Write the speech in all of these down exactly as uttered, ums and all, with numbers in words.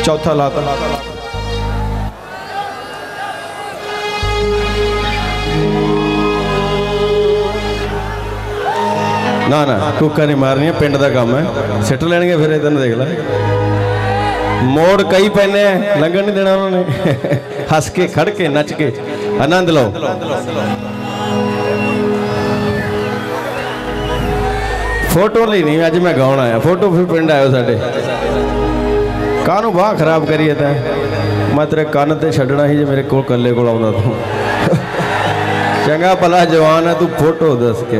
चौथा लाता ना ना कुक्का नहीं मारनी, पिंड का काम है, सिट लेंगे फिर इधर देख ला। मोड़ कई पैने लंघन नहीं देना उन्होंने। हस के खड़ के नच के आनंद लो। फोटो ली नहीं, अज मैं गाउन आया, फोटो फिर पिंड आयो साडे। कानू बाह खराब करिए तो मैं तेरे कान ते छड्डना ही जे मेरे को कल्ले को आउंदा तू। चंगा भला जवान है तू फोटो दस के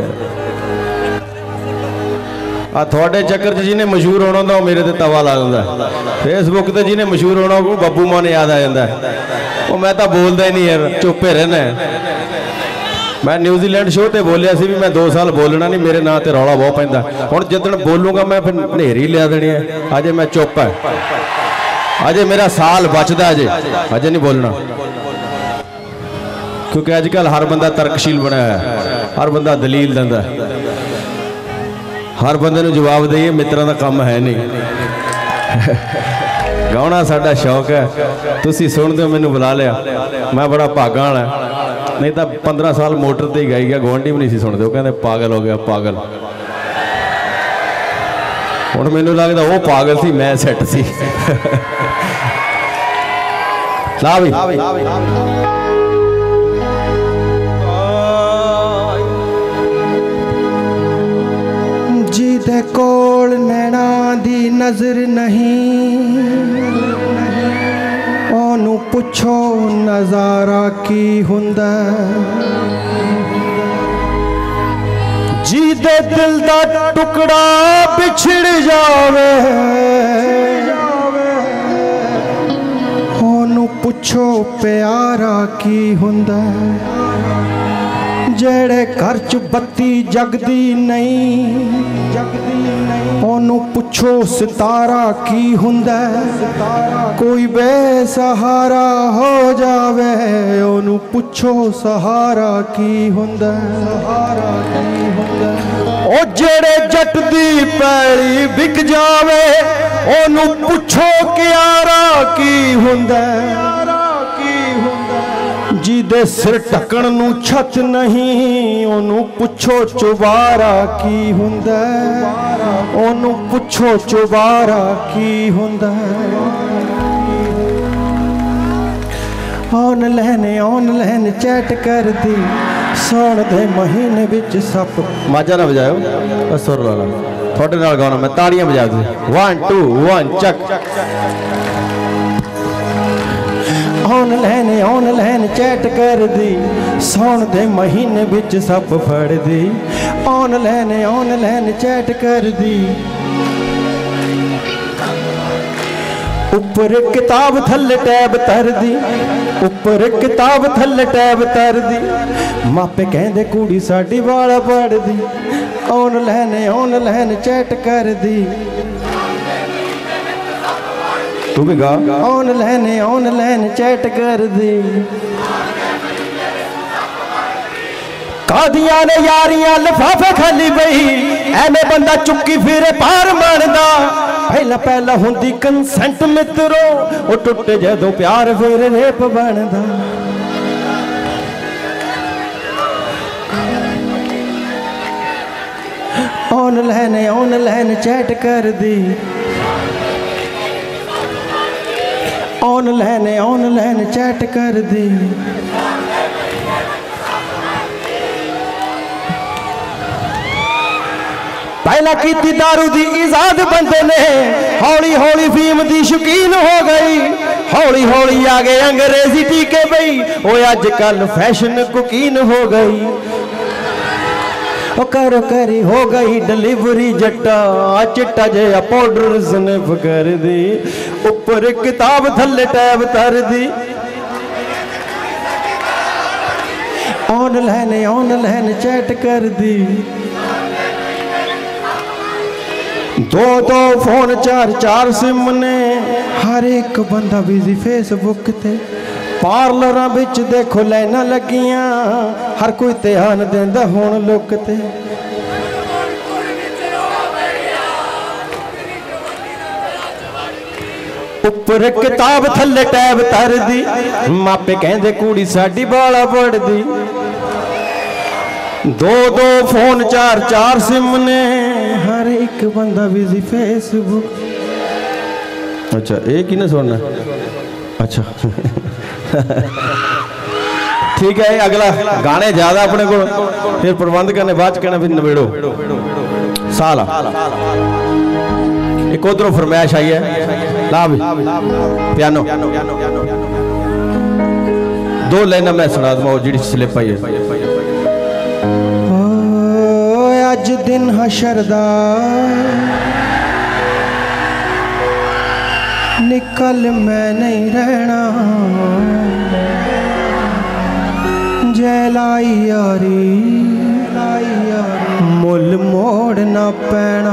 आ थोड़े चक्कर च जिन्हें मशहूर होना होंदा मेरे ते तवा ला दिंदा। फेसबुक ते जिन्हें मशहूर होना को बब्बू मान याद आ जाता है। वो मैं तो बोलता ही नहीं यार, चुप्पे रहना। मैं न्यूजीलैंड शो ते बोलिया सी भी मैं दो साल बोलना नहीं, मेरे नाम ते रौला बहुत पैंदा। हुण जिद्दण बोलूंगा मैं फिर नेरी लिया देनी है। अजे मैं चुप है, अजे मेरा साल बचदा, अजे अजे नहीं बोलना, क्योंकि अजकल हर बंदा तर्कशील बनाया है, हर बंदा दलील दिंदा, हर बंदे नूं जवाब दईए मित्रां दा काम है नहीं। गाउणा साडा शौक है, तुसीं सुणदे हो, मैनूं बुला लिया, मैं बड़ा भागा वाला। नहीं तो पंद्रह साल मोटर ते ही गाई गया, गुआंढी भी नहीं सी सुणदे, कहंदे पागल हो गया पागल। हुण मैनूं लगदा वो पागल सी, मैं सैट सी। ला भी जिदे कोल नैना दी नजर नहीं, ओनू पुछो नजारा की हुंदा। जिदे दिल दा टुकड़ा बिछड़ जावे, ओनू पुछो प्यारा की हुंदा। जेड़े घर च बत्ती जगदी नहीं, ओनू पुछो सितारा की हुंदा। कोई बेसहारा हो जावे, ओनू पुछो सहारा की हुंदा। ओ जेड़े जट दी पैली बिक जावे, ओनू पुछो क्यारा की हुंदा। जिदे सिर ढकण नू छत नहीं, ओनू पुछो चुबारा की हुंदा। ओनू पुछो चुबारा की हुंदा। ऑनलाइन ऑनलाइन चैट कर दी, सौण दे महीने विच सप। माजा ना बजाओ, सुर ला ला, थोड़े नाल गाना, मैं ताड़ियां बजा दूं। वन टू वन चक। ऑनलाइन ऑनलाइन चैट कर दी, सौण दे महीने विच सप फड़ दी। ऑनलाइन ऑनलाइन चैट कर दी, ऊपर किताब थल्ले टैब तर दी, ऊपर किताब थल्ले टैब तर दी। मापे कहंदे कुड़ी साडी वाला पढ़ दी। ऑनलाइन ऑनलाइन चैट कर दी, तू भी गा। ऑनलाइन ऑनलाइन चैट कर दी। कादियां ने यारियां लिफाफे खाली बई, एने बंदा चुक्की फिरे पार मारदा। पहला पहला हुंदी कंसेंट मित्रो, ओ टुटे जदों प्यार फिर रेप बनदा। ऑनलाइन ऑनलाइन चैट कर दी, ऑनलाइन ऑनलाइन चैट कर दी। पहला की दारू दी इजाद बंदे ने, हौली हौली फीम दी शौकीन हो गई। हौली हौली आ गए अंग्रेजी टीके बई, वो अजकल फैशन कुकीन हो गई। करो करी हो गई डिलीवरी जट्टा, चिट्टा जिहा पाउडर स्निफ कर दी। ऊपर किताब थल्ले टैब तर दी। ऑनलाइन ऑनलाइन चैट कर दी। दो दो फोन चार चार सिम ने, हर एक बंदा बिजी फेसबुक ते। पार्लर बिच देखो लाइना लगियां, हर कोई ध्यान देंदा हुण लुक ते। उपर किताब थले टैब तर दी, मापे कहंदे कुड़ी साडी बाला पढ़दी। दो दो फोन चार चार सिम ने, हर एक बंदा बिजी फेसबुक। अच्छा एक ही ना सुनना, अच्छा ठीक है। अगला गाने ज्यादा अपने को, फिर प्रबंध करने बाद कहना फिर नवेड़ो साला। एक उधरों फरमाइश आई है, ला भी पियानो दो लाइना मैं सुना दूँ जी स्लिप आई है। अज दिन हशर दा निकल मैं नहीं रहना, जय लाई यारी मुल मोड़ ना पैना।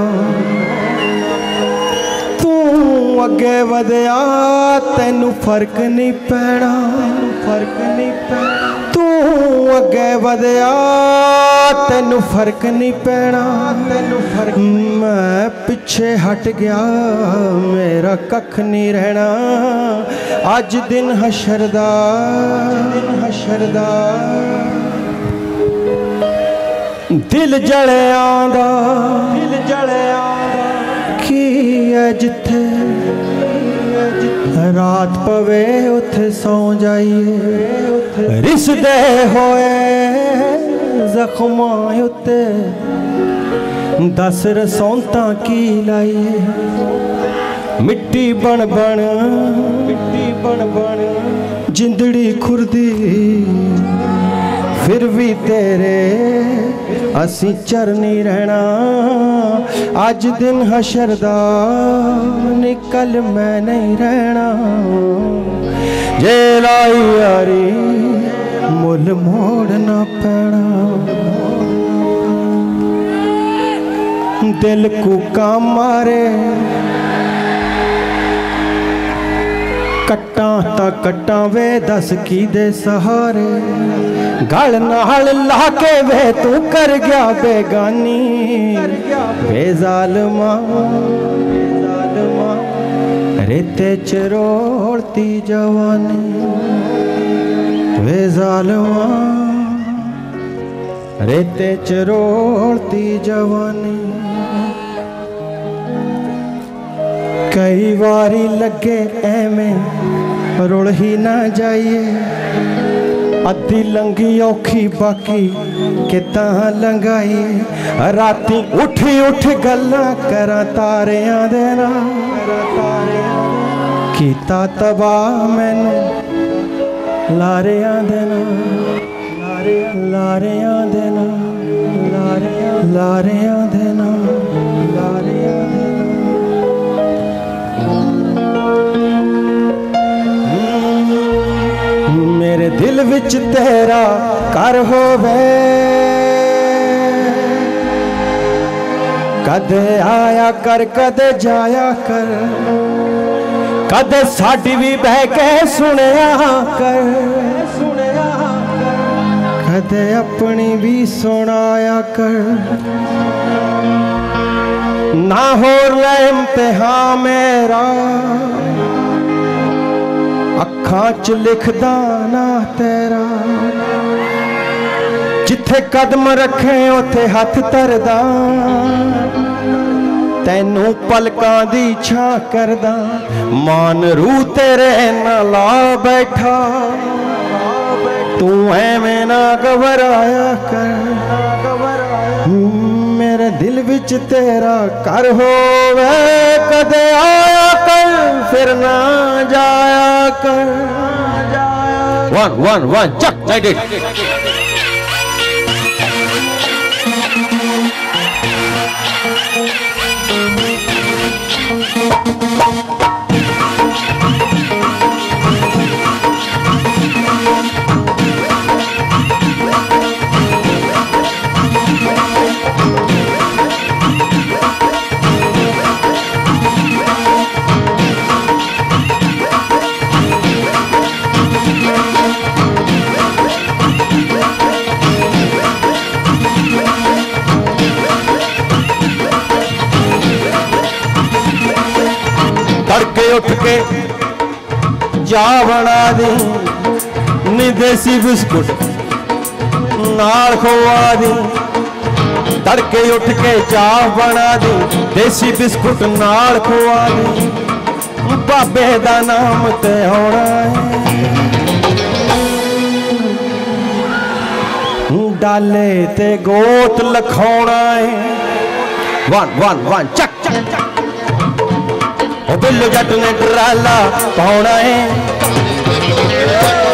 तू अगे वधिया तेनू फर्क नहीं पैना, फर्क नहीं पैना। तू अगे वधिया तेनू फर्क नहीं पैना, तेनू फर्क। मैं पिछे हट गया मेरा कख नहीं रहना, अज दिन हशर दा, दिन हशर दा। दिल जलिया दा, दिल जलिया दा की है जिथे रात पवे उथे सौ जाइए। रिसदे होए जख्मां उत्ते दस रसौंता की लाइए। मिट्टी बन बन मिट्टी बन बन जिंदड़ी खुरदी, फिर भी तेरे असी चरनी रहना, अज दिन हशर दा निकल मैं नहीं रहना। जे लाई यारी मुल मोड़ ना पैना, दिल कूका मारे कट्टा ता कट्टा वे दस की दे सहारे। गल नाल ला के वे तू कर गया बेगानी, वे जालमा रेते च रोड़ती जवानी, वे जालमा रेते च रोड़ती जवानी। कई बारी लगे एवें रुल ही ना जाइए, अद्धी लंघी औखी बाकी किता लंघाइए। राती उठी उठ गल्लां करा तारियां दे नाल, कीता तबाह मैनू लारियां दे नाल, लारियां दे नाल, लारियां दे नाल, लारियां दे नाल। मेरे दिल विच तेरा घर होवे, कदे आया कर कदे जाया कर, कदे साडी भी बह के सुनिया कर, कदे अपनी भी सुनाया कर। ना हो ले इम्तिहान मेरा, अखां च लिखदा ना तेरा। जिथे कदम रखे उथे हथ धरदा, तैनू पलकां दी छां करदा। मान रू तेरे ना ला बैठा, तू ऐवें ना घबराया कर। मेरे दिल विच तेरा घर होवे, कदे आया कर फिर ना जाया कर। वन वन वन चक लाइट इट। तड़के उठ के चाह बना दी नी देसी बिस्कुट नाल खोआ दी तड़के उठ के चाह बना दी देसी बिस्कुट नाल खोआ दी बाबे दा नाम ते होना है डाले ते गोत लखाना है वन वन वन चक चक चक बिल्लो जट ने डराला पाउना है